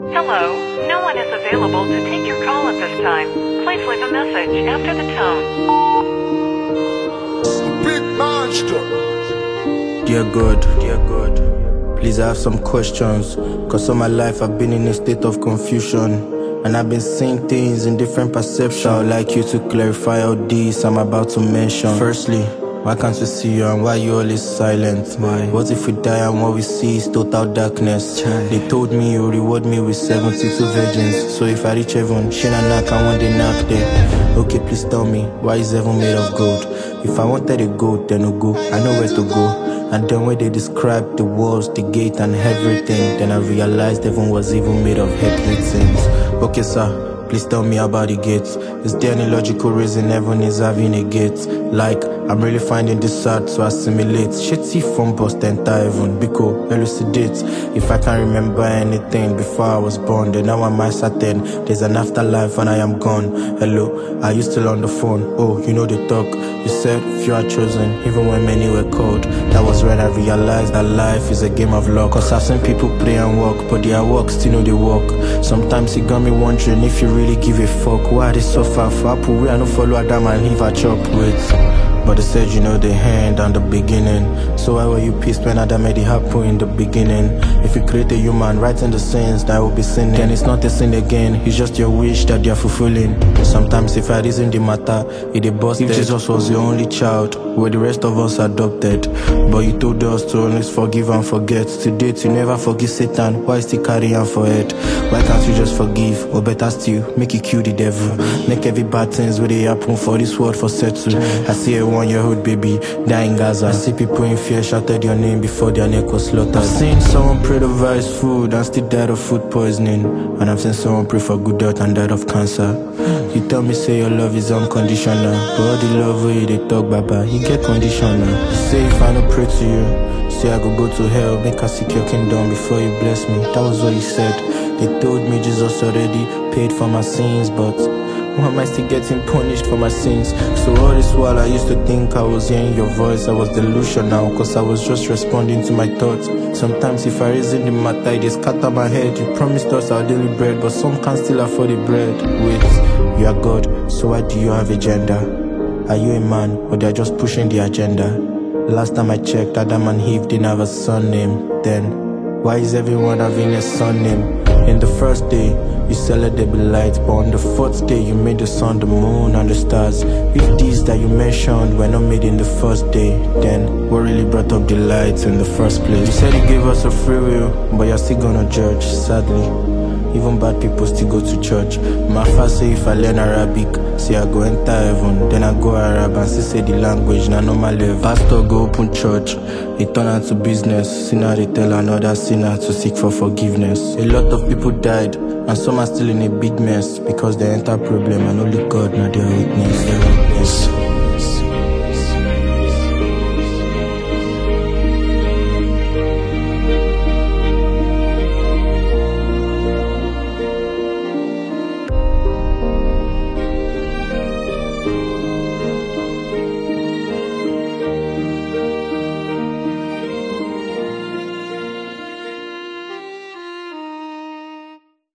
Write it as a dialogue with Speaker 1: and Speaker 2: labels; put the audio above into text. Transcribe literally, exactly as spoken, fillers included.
Speaker 1: Hello, no one is available to take your call at this time. Please leave a message after the tone.
Speaker 2: Big monster.
Speaker 3: Dear God, dear God, please I have some questions. Cause all my life I've been in a state of confusion. And I've been seeing things in different perceptions. I would like you to clarify all this I'm about to mention. Firstly, why can't we see you and why you always silent? Why? What if we die and what we see is total darkness? Child. They told me you reward me with seventy-two virgins. So if I reach heaven, she and knock and one day knock there. Okay, please tell me, why is heaven made of gold? If I wanted a gold, then I'll go. I know where to go. And then when they described the walls, the gate and everything, then I realized heaven was even made of earthly things. Okay, sir, please tell me about the gates. Is there any logical reason heaven is having a gate? Like, I'm really finding this hard to assimilate. Shit, see from bust enter heaven. Biko, elucidate. If I can't remember anything before I was born, then now am I certain there's an afterlife and I am gone? Hello, are you still on the phone? Oh, you know the talk. You said few are chosen, even when many were called. That was when I realized that life is a game of luck. Cause I've seen people pray and walk, but their walk still know they walk. Sometimes it got me wondering if you really give a fuck. Why they so far for Apple? We are no follow Adam and Eve a chop with. But they said you know the end and the beginning. So why were you pissed when Adam made it happen in the beginning? If you create a human right in the sins that will be sinning, then it's not a sin again, it's just your wish that they are fulfilling. Sometimes if I reason the matter, it a busted. If Jesus was your only child, were the rest of us adopted? But you told us to always forgive and forget. To date you never forgive Satan, why still carry on for head? Why can't you just forgive? Or better still, make you kill the devil. Make every bad things where they happen for this world for settle. I see a one-year-old baby dying in Gaza. I see people in fear shouted your name before their neck was slaughtered. I've seen someone pray to vice food and still died of food poisoning. And I've seen someone pray for good health and died of cancer. You tell me say your love is unconditional, but all the love where they talk baba, you get conditional. You say if I don't pray to you, say I go go to hell, make I seek your kingdom before you bless me. That was what you said. They told me Jesus already paid for my sins, but why am I still getting punished for my sins? So all this while I used to think I was hearing your voice. I was delusional, cause I was just responding to my thoughts. Sometimes if I reason the matter, it just scatter my head. You promised us our daily bread, but some can't still afford the bread. Wait, you are God, so why do you have agenda? Are you a man, or they are just pushing the agenda? Last time I checked, Adam and Eve didn't have a son name. Then, why is everyone having a son name? In the first day, you said let there be light, but on the fourth day you made the sun, the moon and the stars. If these that you mentioned were not made in the first day, then what really brought up the light in the first place? You said you gave us a free will, but you're still gonna judge, sadly. Even bad people still go to church. My father say if I learn Arabic, say I go enter heaven. Then I go Arab and see say the language na normal level. Pastor go open church, it turn out to business. Sinner they tell another sinner to seek for forgiveness. A lot of people died, and some are still in a big mess because they enter problem and only God na their witness. Their witness.